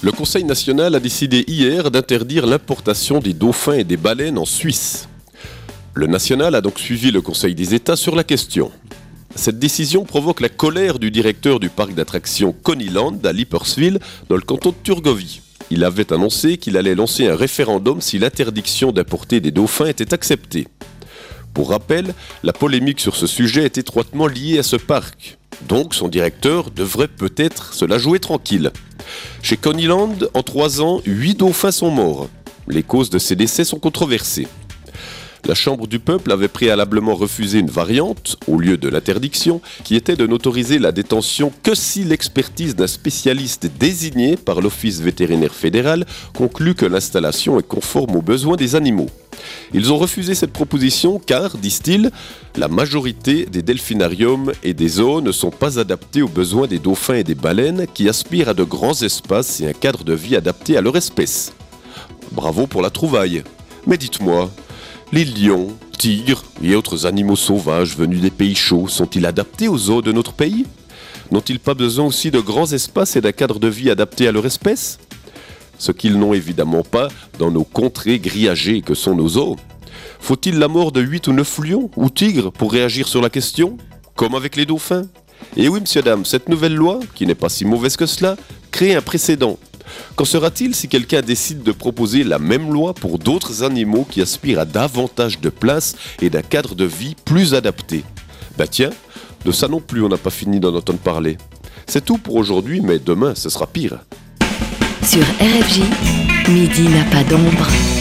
Le Conseil national a décidé hier d'interdire l'importation des dauphins et des baleines en Suisse. Le national a donc suivi le Conseil des États sur la question. Cette décision provoque la colère du directeur du parc d'attractions Coneyland à Lippenswil, dans le canton de Thurgovie. Il avait annoncé qu'il allait lancer un référendum si l'interdiction d'importer des dauphins était acceptée. Pour rappel, la polémique sur ce sujet est étroitement liée à ce parc. Donc son directeur devrait peut-être se la jouer tranquille. Chez Coneyland, en 3 ans, 8 dauphins sont morts. Les causes de ces décès sont controversées. La Chambre du peuple avait préalablement refusé une variante, au lieu de l'interdiction, qui était de n'autoriser la détention que si l'expertise d'un spécialiste désigné par l'Office vétérinaire fédéral conclut que l'installation est conforme aux besoins des animaux. Ils ont refusé cette proposition car, disent-ils, la majorité des delphinariums et des zoos ne sont pas adaptés aux besoins des dauphins et des baleines qui aspirent à de grands espaces et un cadre de vie adapté à leur espèce. Bravo pour la trouvaille. Mais dites-moi, les lions, tigres et autres animaux sauvages venus des pays chauds sont-ils adaptés aux zoos de notre pays ? N'ont-ils pas besoin aussi de grands espaces et d'un cadre de vie adapté à leur espèce ? Ce qu'ils n'ont évidemment pas dans nos contrées grillagées que sont nos zoos. Faut-il la mort de 8 ou 9 lions ou tigres pour réagir sur la question ? Comme avec les dauphins ? Et oui, monsieur, dame, cette nouvelle loi, qui n'est pas si mauvaise que cela, crée un précédent. Qu'en sera-t-il si quelqu'un décide de proposer la même loi pour d'autres animaux qui aspirent à davantage de place et d'un cadre de vie plus adapté ? Tiens, de ça non plus on n'a pas fini d'en entendre parler. C'est tout pour aujourd'hui, mais demain ce sera pire. Sur RFJ, midi n'a pas d'ombre.